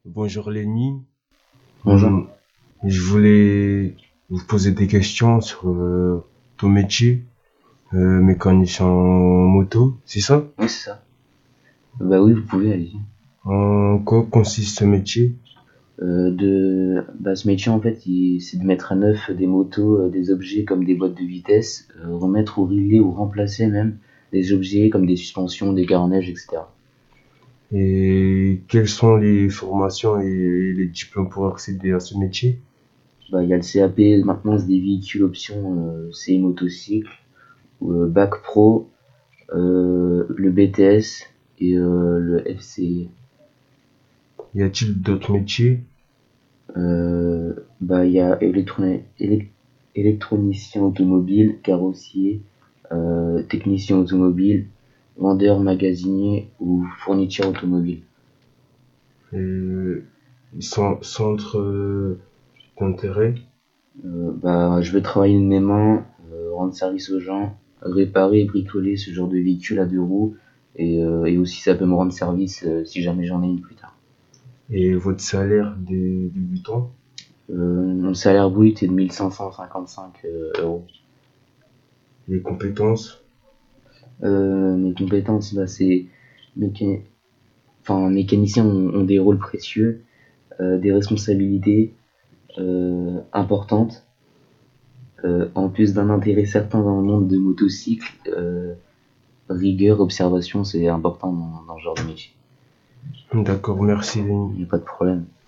Bonjour Lenny. Bonjour. Hum, je voulais vous poser des questions sur ton métier, mécanicien moto, c'est ça? Oui, c'est ça. Bah oui, vous pouvez, allez-y. En quoi consiste ce métier? Ce métier, en fait, c'est de mettre à neuf des motos, des objets comme des boîtes de vitesse, remettre ou régler ou remplacer même des objets comme des suspensions, des garnages, etc. Et quelles sont les formations et les diplômes pour accéder à ce métier? Bah, il y a le CAP, maintenance des véhicules option, CI motocycle, ou, bac pro, le BTS et le FC. Y a-t-il d'autres métiers? Il y a électronicien automobile, carrossier, technicien automobile, vendeur magasinier ou fourniture automobile. Et ils sont centres d'intérêt? Je veux travailler de mes mains, rendre service aux gens, réparer et bricoler ce genre de véhicule à deux roues et aussi ça peut me rendre service si jamais j'en ai une plus tard. Et votre salaire des débutants? Mon salaire brut est de 1555 euros. Les compétences? Mes compétences, c'est méca- mécaniciens ont des rôles précieux, des responsabilités importantes, en plus d'un intérêt certain dans le monde de motocycle, rigueur, observation, c'est important dans ce genre de métier. D'accord, merci Lenny. Il n'y a pas de problème.